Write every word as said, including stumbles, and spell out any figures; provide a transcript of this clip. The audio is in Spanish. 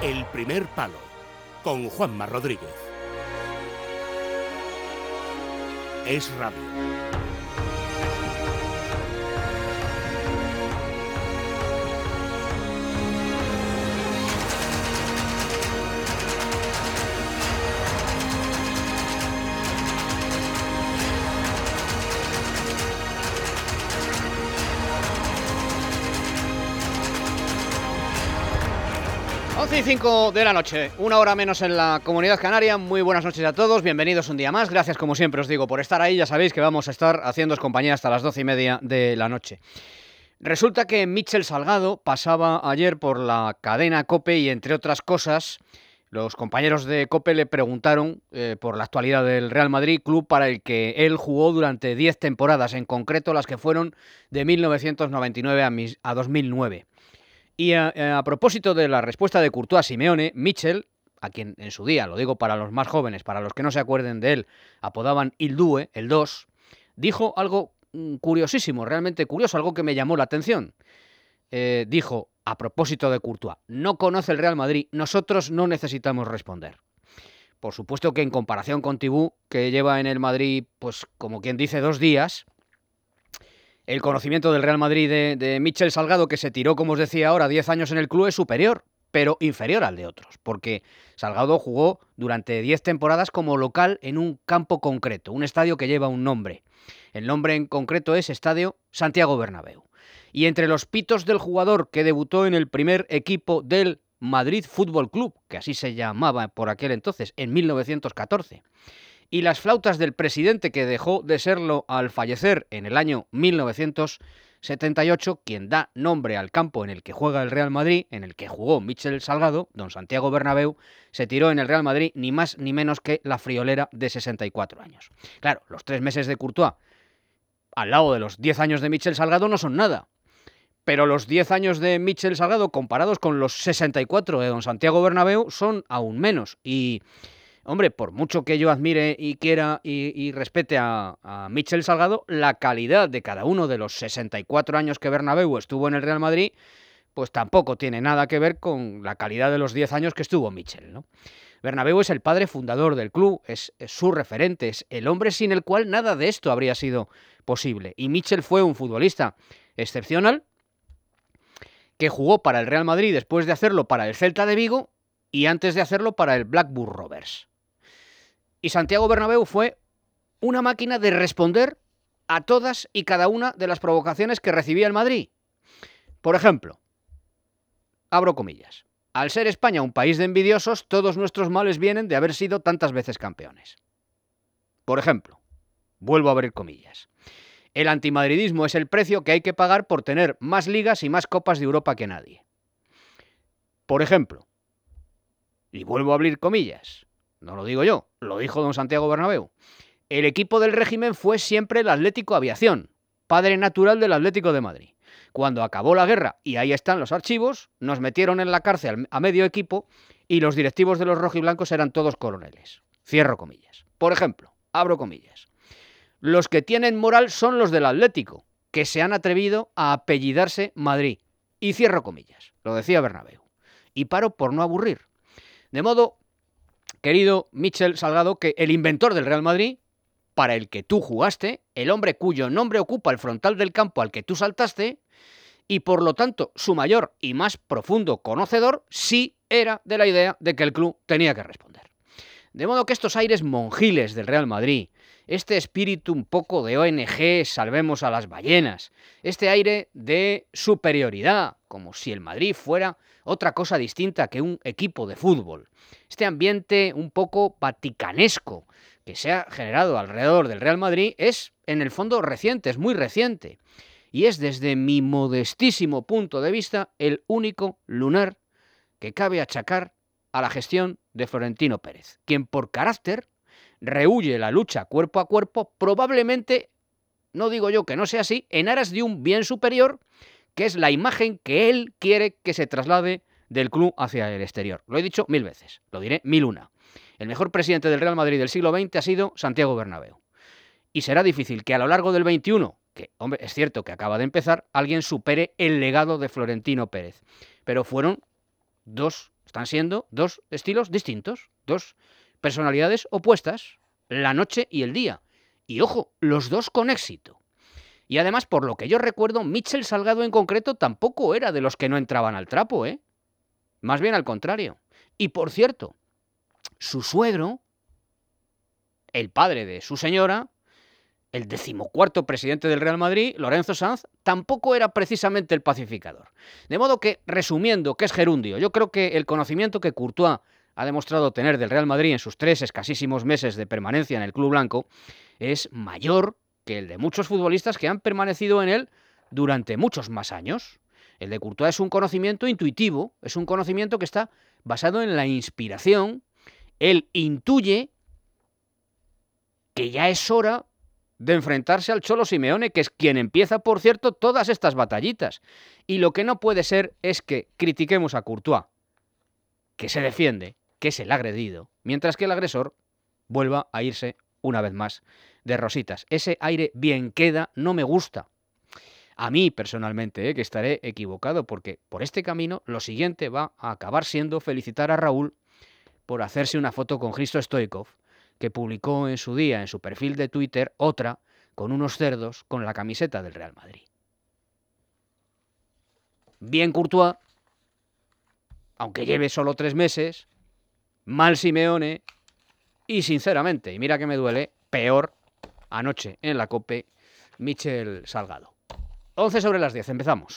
El primer palo, con Juanma Rodríguez. Es Radio. once y cinco de la noche, una hora menos en la Comunidad Canaria. Muy buenas noches a todos, bienvenidos un día más. Gracias, como siempre os digo, por estar ahí. Ya sabéis que vamos a estar haciéndoos compañía hasta las doce y media de la noche. Resulta que Mitchell Salgado pasaba ayer por la cadena COPE y, entre otras cosas, los compañeros de COPE le preguntaron eh, por la actualidad del Real Madrid, club para el que él jugó durante diez temporadas, en concreto las que fueron de mil novecientos noventa y nueve a, mis, a dos mil nueve. Y a, a propósito de la respuesta de Courtois a Simeone, Mitchell, a quien en su día, lo digo para los más jóvenes, para los que no se acuerden de él, apodaban Il Due, el dos, dijo algo mm, curiosísimo, realmente curioso, algo que me llamó la atención. Eh, dijo, a propósito de Courtois, no conoce el Real Madrid, nosotros no necesitamos responder. Por supuesto que en comparación con Tibú, que lleva en el Madrid, pues como quien dice, dos días, el conocimiento del Real Madrid de, de Mitchell Salgado, que se tiró, como os decía ahora, diez años en el club, es superior, pero inferior al de otros, porque Salgado jugó durante diez temporadas como local en un campo concreto, un estadio que lleva un nombre. El nombre en concreto es Estadio Santiago Bernabéu. Y entre los pitos del jugador que debutó en el primer equipo del Madrid Fútbol Club, que así se llamaba por aquel entonces, en mil novecientos catorce, y las flautas del presidente, que dejó de serlo al fallecer en el año mil novecientos setenta y ocho, quien da nombre al campo en el que juega el Real Madrid, en el que jugó Mitchell Salgado, don Santiago Bernabéu, se tiró en el Real Madrid ni más ni menos que la friolera de sesenta y cuatro años. Claro, los tres meses de Courtois, al lado de los diez años de Mitchell Salgado, no son nada. Pero los diez años de Mitchell Salgado, comparados con los sesenta y cuatro de don Santiago Bernabéu, son aún menos. Y hombre, por mucho que yo admire y quiera y, y respete a, a Mitchell Salgado, la calidad de cada uno de los sesenta y cuatro años que Bernabéu estuvo en el Real Madrid, pues tampoco tiene nada que ver con la calidad de los diez años que estuvo Mitchell, ¿no? Bernabéu es el padre fundador del club, es, es su referente, es el hombre sin el cual nada de esto habría sido posible. Y Mitchell fue un futbolista excepcional, que jugó para el Real Madrid después de hacerlo para el Celta de Vigo y antes de hacerlo para el Blackburn Rovers. Y Santiago Bernabéu fue una máquina de responder a todas y cada una de las provocaciones que recibía el Madrid. Por ejemplo, abro comillas, al ser España un país de envidiosos, todos nuestros males vienen de haber sido tantas veces campeones. Por ejemplo, vuelvo a abrir comillas, el antimadridismo es el precio que hay que pagar por tener más ligas y más copas de Europa que nadie. Por ejemplo, y vuelvo a abrir comillas, no lo digo yo, lo dijo don Santiago Bernabéu, el equipo del régimen fue siempre el Atlético Aviación, padre natural del Atlético de Madrid. Cuando acabó la guerra, y ahí están los archivos, nos metieron en la cárcel a medio equipo y los directivos de los rojiblancos eran todos coroneles. Cierro comillas. Por ejemplo, abro comillas, los que tienen moral son los del Atlético, que se han atrevido a apellidarse Madrid. Y cierro comillas, lo decía Bernabéu. Y paro por no aburrir. De modo, querido Mitchell Salgado, que el inventor del Real Madrid, para el que tú jugaste, el hombre cuyo nombre ocupa el frontal del campo al que tú saltaste, y por lo tanto su mayor y más profundo conocedor, sí era de la idea de que el club tenía que responder. De modo que estos aires monjiles del Real Madrid, este espíritu un poco de O N G, salvemos a las ballenas, este aire de superioridad, como si el Madrid fuera otra cosa distinta que un equipo de fútbol, este ambiente un poco vaticanesco que se ha generado alrededor del Real Madrid, es en el fondo reciente, es muy reciente, y es desde mi modestísimo punto de vista el único lunar que cabe achacar a la gestión de Florentino Pérez, quien por carácter rehúye la lucha cuerpo a cuerpo, probablemente, no digo yo que no sea así, en aras de un bien superior, que es la imagen que él quiere que se traslade del club hacia el exterior. Lo he dicho mil veces, lo diré mil una. El mejor presidente del Real Madrid del siglo veinte ha sido Santiago Bernabéu. Y será difícil que a lo largo del veintiuno, que, hombre, es cierto que acaba de empezar, alguien supere el legado de Florentino Pérez. Pero fueron dos están siendo dos estilos distintos, dos personalidades opuestas, la noche y el día. Y ojo, los dos con éxito. Y además, por lo que yo recuerdo, Mitchell Salgado en concreto tampoco era de los que no entraban al trapo, ¿eh? Más bien al contrario. Y por cierto, su suegro, el padre de su señora, el decimocuarto presidente del Real Madrid, Lorenzo Sanz, tampoco era precisamente el pacificador. De modo que, resumiendo, que es gerundio, yo creo que el conocimiento que Courtois ha demostrado tener del Real Madrid en sus tres escasísimos meses de permanencia en el club blanco es mayor que el de muchos futbolistas que han permanecido en él durante muchos más años. El de Courtois es un conocimiento intuitivo, es un conocimiento que está basado en la inspiración. Él intuye que ya es hora de enfrentarse al Cholo Simeone, que es quien empieza, por cierto, todas estas batallitas. Y lo que no puede ser es que critiquemos a Courtois, que se defiende, que es el agredido, mientras que el agresor vuelva a irse una vez más de rositas. Ese aire bien queda no me gusta. A mí, personalmente, ¿eh? que estaré equivocado, porque por este camino lo siguiente va a acabar siendo felicitar a Raúl por hacerse una foto con Hristo Stoichkov, que publicó en su día, en su perfil de Twitter, otra con unos cerdos con la camiseta del Real Madrid. Bien Courtois, aunque lleve solo tres meses, mal Simeone y, sinceramente, y mira que me duele, peor anoche en la COPE, Mitchell Salgado. once sobre las diez, empezamos.